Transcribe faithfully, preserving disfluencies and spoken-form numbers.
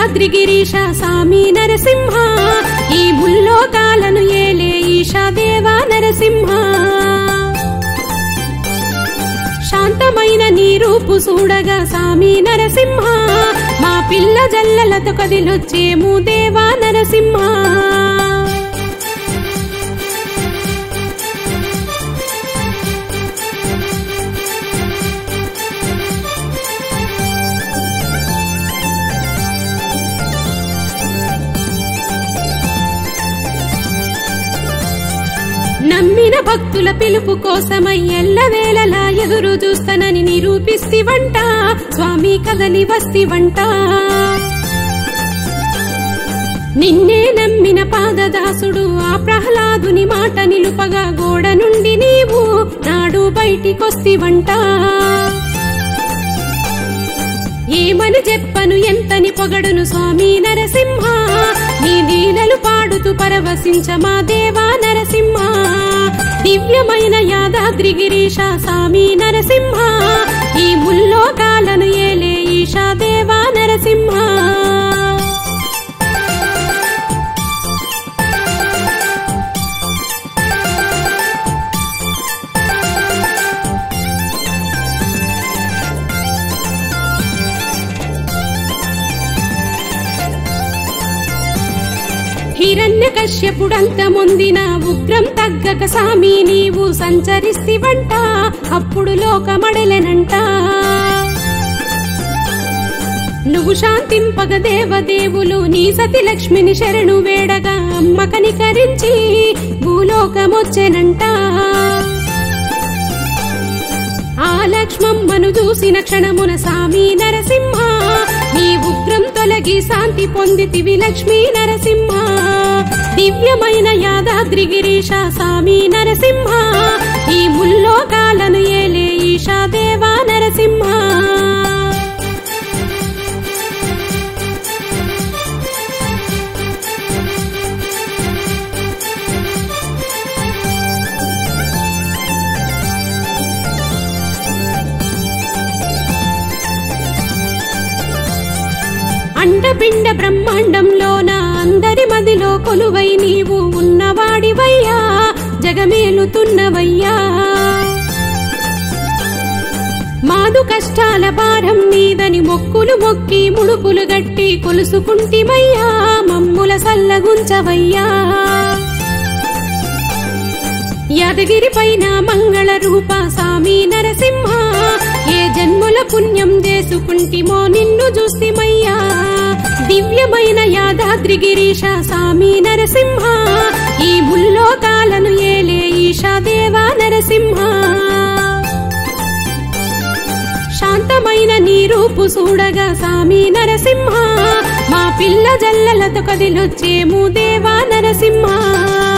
యాదాద్రిగిరీశ స్వామి నరసింహ, ఈ ముల్లోకాలను ఏలే ఈశా దేవా నరసింహ. శాంతమైన నీ రూపు చూడగా స్వామి నరసింహ, మా పిల్ల జల్లలతో కదిలొచ్చేము దేవా నరసింహ. నమ్మిన భక్తుల పిలుపు కోసమై ఎల్లవేళలా ఎదురు చూస్తానని నిరూపిస్తివంట స్వామి, కదలి వస్తివంట. నిన్నే నమ్మిన పాదదాసుడు ఆ ప్రహ్లాదుని మాట నిలుపగా గోడ నుండి నీవు నాడు బయటికొస్తివంట. ఏమని చెప్పను ఎంతని పొగడును స్వామి నరసింహ, నీ లీలలు పాడుతూ పరవశించ మా దేవా నరసింహ. దివ్యమైన యాదాద్రిగిరీశ స్వామి నరసింహ, ఈ ముల్లోకాలను ఏలే ఈశా దేవా నరసింహ. హిరణ్య కశ్యపుడంత ముందిన ఉగ్రం తగ్గక సామి నీవు సంచరిస్తివంట, అప్పుడు లోకమడలెనంట. నువ్వు శాంతింపగ దేవదేవులు నీ సతి లక్ష్మిని శరణు వేడగా అమ్మ కనికరించి భూలోకమొచ్చెనంట. ఆ లక్ష్మమ్మను చూసిన క్షణమున సామి నరసింహ, నీ ఉగ్రం తొలగి శాంతి పొందితివి లక్ష్మీ నరసింహ. దివ్యమైన యాదాద్రిగిరీశ స్వామి నరసింహ, ఈ ముల్లోకాలను ఏలే ఈశా దేవా నరసింహ. అండపిండ బ్రహ్మాండంలోన అందరి మదిలో కొలువై నీవు ఉన్నవాడివయ్యా, జగమేలుతున్నవయ్యా. మాదు కష్టాల భారం నీదని మొక్కులు మొక్కి ముడుపులు గట్టి కొలుసుకుంటిమయ్యా, మమ్ముల సల్లగుంచవయ్యా. యాదగిరి పైన మంగళ రూప స్వామి నరసింహ, ఏ జన్ముల పుణ్యం చేసుకుంటిమో నిన్ను చూస్తిమయ్యా. దివ్యమైన యాదాద్రిగిరీశ స్వామి నరసింహ, ఈ ముల్లోకాలను ఏలే ఈశా దేవా నరసింహ. శాంతమైన నీ రూపు చూడగా స్వామి నరసింహ, మా పిల్ల జల్లలతో కదిలొచ్చేము దేవా నరసింహ.